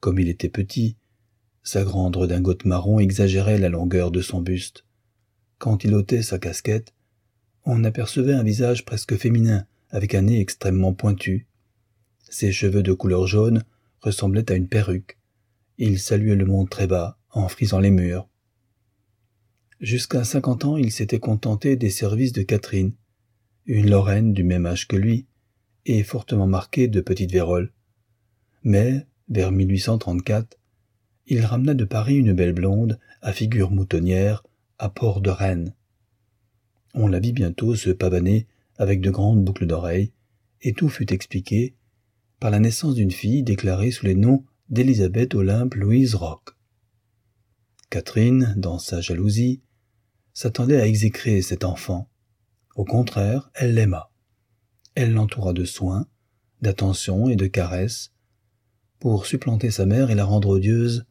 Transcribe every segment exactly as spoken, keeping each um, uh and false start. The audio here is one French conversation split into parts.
Comme il était petit, sa grande redingote marron exagérait la longueur de son buste. Quand il ôtait sa casquette, on apercevait un visage presque féminin, avec un nez extrêmement pointu. Ses cheveux de couleur jaune ressemblaient à une perruque. Il saluait le monde très bas, en frisant les murs. Jusqu'à cinquante ans, il s'était contenté des services de Catherine, une Lorraine du même âge que lui, et fortement marquée de petite vérole. Mais, vers mille huit cent trente-quatre, il ramena de Paris une belle blonde, à figure moutonnière, à Port de Rennes. On la vit bientôt se pavaner avec de grandes boucles d'oreilles, et tout fut expliqué par la naissance d'une fille déclarée sous les noms d'Élisabeth Olympe Louise Roch. Catherine, dans sa jalousie, s'attendait à exécrer cet enfant. Au contraire, elle l'aima. Elle l'entoura de soins, d'attentions et de caresses, pour supplanter sa mère et la rendre odieuse.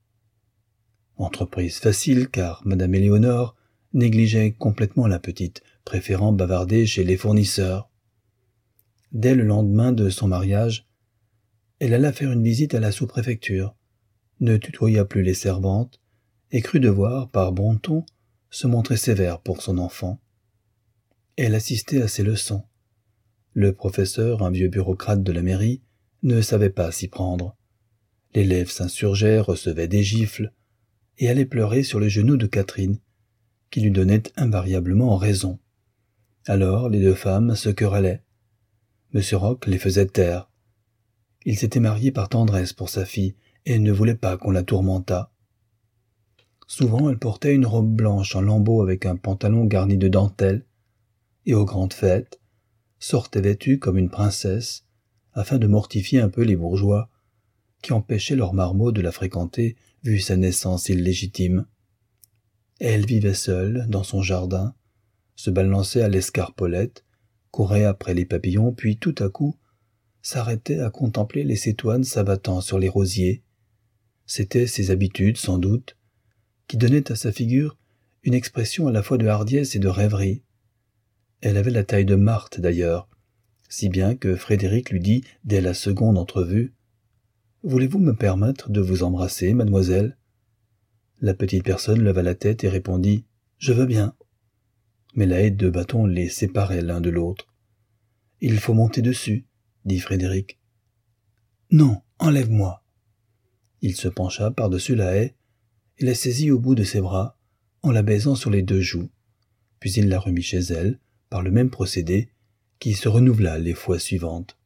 Entreprise facile, car Madame Éléonore négligeait complètement la petite, préférant bavarder chez les fournisseurs. Dès le lendemain de son mariage, elle alla faire une visite à la sous-préfecture, ne tutoya plus les servantes, et crut devoir, par bon ton, se montrer sévère pour son enfant. Elle assistait à ses leçons. Le professeur, un vieux bureaucrate de la mairie, ne savait pas s'y prendre. L'élève s'insurgeait, recevait des gifles, et allait pleurer sur les genoux de Catherine, qui lui donnait invariablement raison. Alors les deux femmes se querellaient. Monsieur Roch les faisait taire. Il s'était marié par tendresse pour sa fille et ne voulait pas qu'on la tourmentât. Souvent elle portait une robe blanche en lambeaux avec un pantalon garni de dentelle, et aux grandes fêtes, sortait vêtue comme une princesse, afin de mortifier un peu les bourgeois, qui empêchaient leur marmot de la fréquenter vu sa naissance illégitime. Elle vivait seule, dans son jardin, se balançait à l'escarpolette, courait après les papillons, puis tout à coup s'arrêtait à contempler les cétoines s'abattant sur les rosiers. C'étaient ses habitudes, sans doute, qui donnaient à sa figure une expression à la fois de hardiesse et de rêverie. Elle avait la taille de Marthe, d'ailleurs, si bien que Frédéric lui dit, dès la seconde entrevue, « Voulez-vous me permettre de vous embrasser, mademoiselle ?» La petite personne leva la tête et répondit « Je veux bien ». Mais la haie de bâtons les séparait l'un de l'autre. « Il faut monter dessus », dit Frédéric. « Non, enlève-moi ». Il se pencha par-dessus la haie et la saisit au bout de ses bras, en la baisant sur les deux joues. Puis il la remit chez elle, par le même procédé, qui se renouvela les fois suivantes.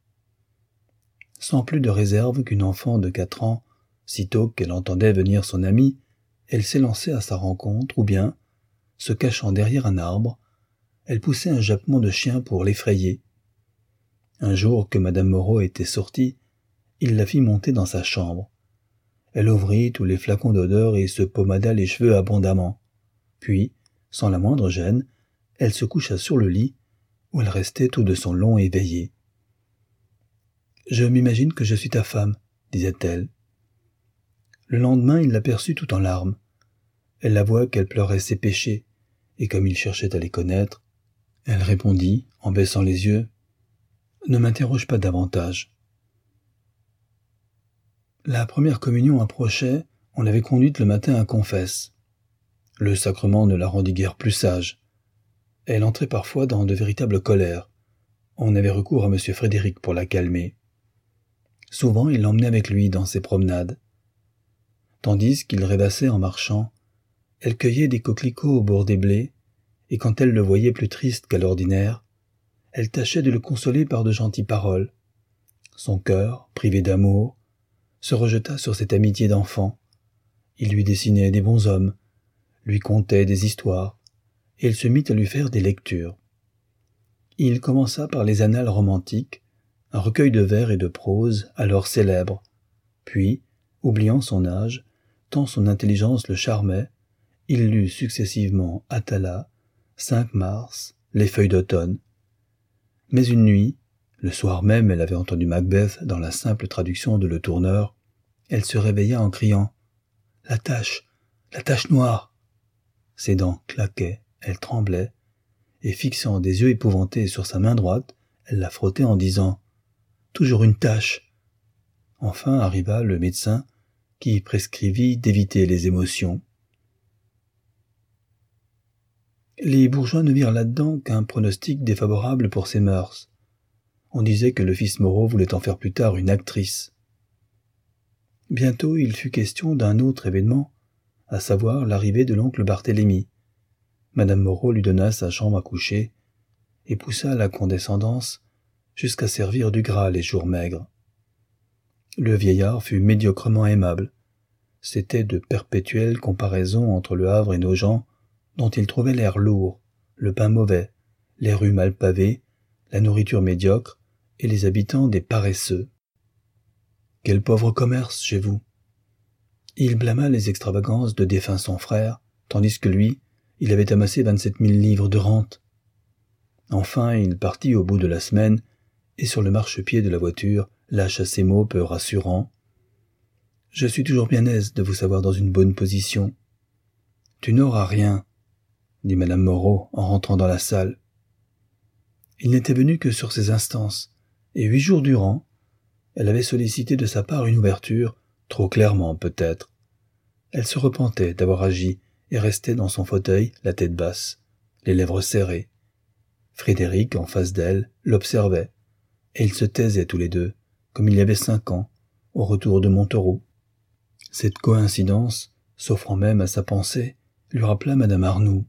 Sans plus de réserve qu'une enfant de quatre ans, sitôt qu'elle entendait venir son ami, elle s'élançait à sa rencontre, ou bien, se cachant derrière un arbre, elle poussait un jappement de chien pour l'effrayer. Un jour que Madame Moreau était sortie, il la fit monter dans sa chambre. Elle ouvrit tous les flacons d'odeur et se pommada les cheveux abondamment. Puis, sans la moindre gêne, elle se coucha sur le lit, où elle restait tout de son long éveillée. « Je m'imagine que je suis ta femme, » disait-elle. Le lendemain, il l'aperçut tout en larmes. Elle avoua qu'elle pleurait ses péchés, et comme il cherchait à les connaître, elle répondit, en baissant les yeux, « Ne m'interroge pas davantage. » La première communion approchait, on l'avait conduite le matin à confesse. Le sacrement ne la rendit guère plus sage. Elle entrait parfois dans de véritables colères. On avait recours à M. Frédéric pour la calmer. Souvent, il l'emmenait avec lui dans ses promenades. Tandis qu'il rêvassait en marchant, elle cueillait des coquelicots au bord des blés, et quand elle le voyait plus triste qu'à l'ordinaire, elle tâchait de le consoler par de gentilles paroles. Son cœur, privé d'amour, se rejeta sur cette amitié d'enfant. Il lui dessinait des bonshommes, lui contait des histoires, et il se mit à lui faire des lectures. Il commença par les Annales romantiques, un recueil de vers et de prose alors célèbre. Puis, oubliant son âge, tant son intelligence le charmait, il lut successivement Atala, cinq mars, Les Feuilles d'automne. Mais une nuit, le soir même elle avait entendu Macbeth dans la simple traduction de Le Tourneur, elle se réveilla en criant « La tache, la tache noire !» Ses dents claquaient, elle tremblait, et fixant des yeux épouvantés sur sa main droite, elle la frottait en disant « Toujours une tache !» Enfin arriva le médecin qui prescrivit d'éviter les émotions. Les bourgeois ne virent là-dedans qu'un pronostic défavorable pour ses mœurs. On disait que le fils Moreau voulait en faire plus tard une actrice. Bientôt il fut question d'un autre événement, à savoir l'arrivée de l'oncle Barthélemy. Madame Moreau lui donna sa chambre à coucher et poussa la condescendance jusqu'à servir du gras les jours maigres. Le vieillard fut médiocrement aimable. C'étaient de perpétuelles comparaisons entre le Havre et Nogent, dont il trouvait l'air lourd, le pain mauvais, les rues mal pavées, la nourriture médiocre et les habitants des paresseux. Quel pauvre commerce chez vous! Il blâma les extravagances de défunt son frère, tandis que lui, il avait amassé vingt-sept mille livres de rente. Enfin, il partit au bout de la semaine, et sur le marchepied de la voiture, lâcha ces mots peu rassurants. « Je suis toujours bien aise de vous savoir dans une bonne position. »« Tu n'auras rien, » dit madame Moreau en rentrant dans la salle. Il n'était venu que sur ses instances, et huit jours durant, elle avait sollicité de sa part une ouverture, trop clairement peut-être. Elle se repentait d'avoir agi et restait dans son fauteuil, la tête basse, les lèvres serrées. Frédéric, en face d'elle, l'observait, et ils se taisaient tous les deux, comme il y avait cinq ans, au retour de Montereau. Cette coïncidence, s'offrant même à sa pensée, lui rappela madame Arnoux.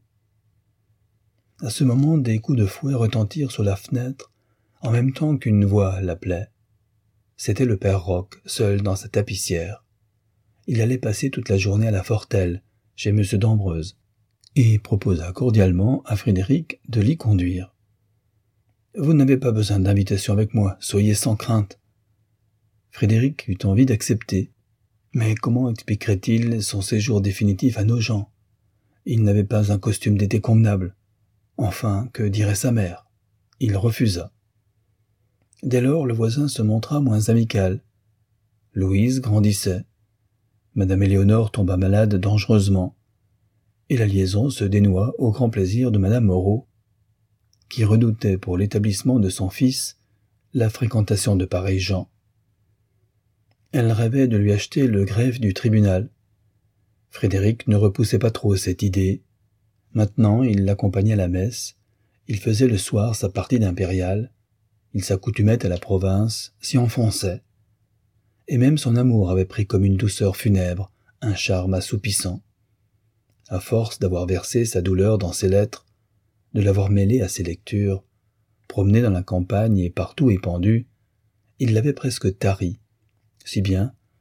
À ce moment, des coups de fouet retentirent sur la fenêtre, en même temps qu'une voix l'appelait. C'était le père Roch, seul dans sa tapissière. Il allait passer toute la journée à la Fortelle, chez M. d'Ambreuse, et proposa cordialement à Frédéric de l'y conduire. « Vous n'avez pas besoin d'invitation avec moi, soyez sans crainte. » Frédéric eut envie d'accepter. Mais comment expliquerait-il son séjour définitif à Nogent? Il n'avait pas un costume d'été convenable. Enfin, que dirait sa mère? Il refusa. Dès lors, le voisin se montra moins amical. Louise grandissait. Madame Éléonore tomba malade dangereusement, et la liaison se dénoua au grand plaisir de madame Moreau, qui redoutait pour l'établissement de son fils la fréquentation de pareils gens. Elle rêvait de lui acheter le greffe du tribunal. Frédéric ne repoussait pas trop cette idée. Maintenant, il l'accompagnait à la messe, il faisait le soir sa partie d'impériale, il s'accoutumait à la province, s'y enfonçait. Et même son amour avait pris comme une douceur funèbre, un charme assoupissant. À force d'avoir versé sa douleur dans ses lettres, de l'avoir mêlée à ses lectures, promené dans la campagne et partout épandu, il l'avait presque tarie, si bien